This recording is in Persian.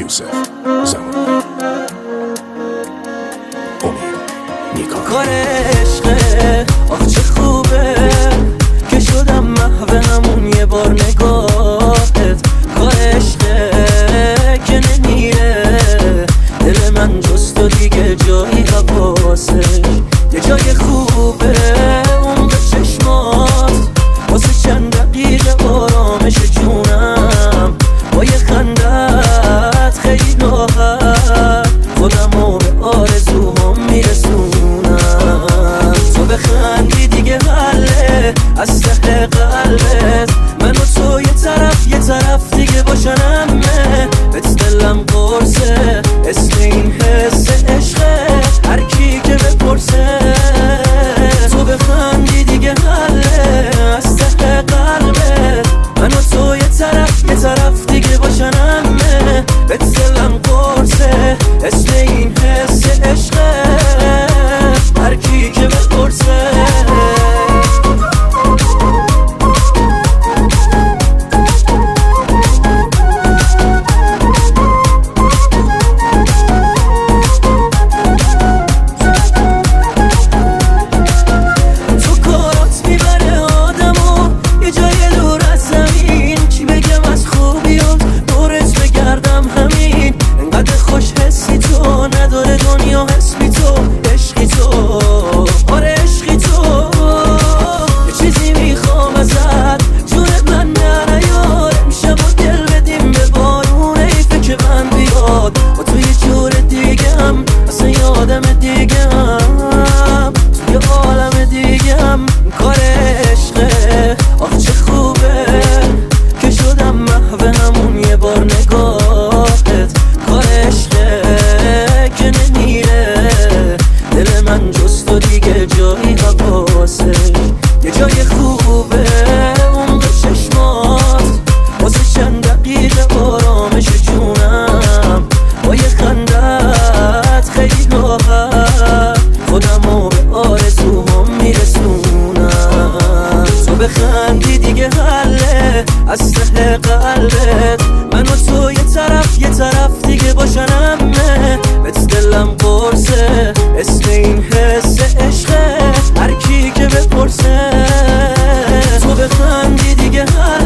یوسف زمان امید نیکا کار عشقه آخ چه خوبه که شدم محو همون یه بار نگاهت. کار عشقه که نمیره دل من جز تو دیگه جایی حواسش. یه جای خوبه اون به چشمات واسه چند دقیقه آرامش جونم. با یه خندت خیلی راحت خودمو به آرزوهام میرسونم. تو بخندی دیگه حله از ته قلبت. من و تو یه طرف دیگه باشنمه. بهت دلم قرصه اسم این حس عشقه هر کی که بپرسه. تو بخندی دیگه حله از ته قلبت. من و تو یه طرف دیگه باشنمه. بهت دلم قرصه اسم این حس عشقه هر کی که بپرسه. نداره دنیا حسبی تو عشقی تو آره عشقی تو. یه چیزی میخوام ازت جونت من نیار. امشب با دل بدیم به بارون حیفه که من بیاد با تو یه جور دیگه هم اصلا یه آدم دیگه هم تو یه عالم دیگه هم. کار عشقه آخ چه خوبه که شدم محو همون یه بار نگاهت. کار عشقه که نمیره دل من جز تو دیگه جایی حواسه. یه جای خوبه اون به چشمات واسه چند دقیقه آرامش جونم. با یه خندت خیلی راحت خودمو به آرزوهام میرسونم. تو بخندی دیگه حله از ته قلبت. من و تو یه طرف دیگه باشنمه. بهت دلم قرصه اسم این حس عشقه هر کی که بپرسه. تو بخندی دیگه حله